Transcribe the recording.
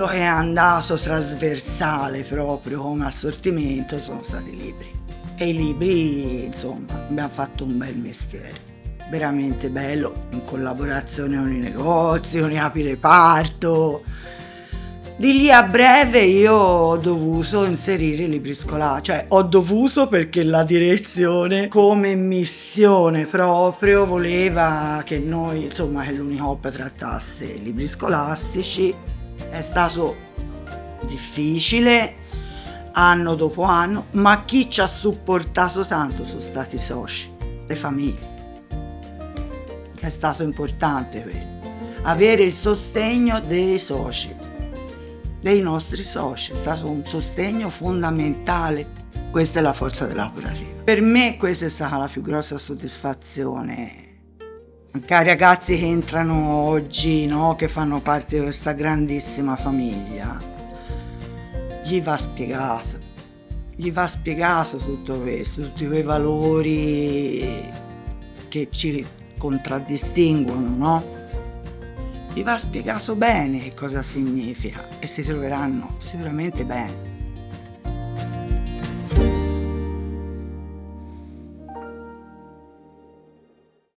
quello che è andato trasversale proprio come assortimento sono stati i libri. E i libri, insomma, abbiamo fatto un bel mestiere. Veramente bello, in collaborazione con i negozi, con i capireparto. Di lì a breve io ho dovuto inserire i libri scolastici, cioè ho dovuto perché la direzione come missione proprio voleva che noi, insomma, che l'Unicoop trattasse i libri scolastici. È stato difficile anno dopo anno, ma chi ci ha supportato tanto sono stati i soci, le famiglie. È stato importante quello, avere il sostegno dei soci, dei nostri soci, è stato un sostegno fondamentale. Questa è la forza della cooperativa. Per me questa è stata la più grossa soddisfazione. Anche ai ragazzi che entrano oggi, no, che fanno parte di questa grandissima famiglia, gli va spiegato tutto questo, tutti quei valori che ci contraddistinguono, no? Gli va spiegato bene che cosa significa e si troveranno sicuramente bene.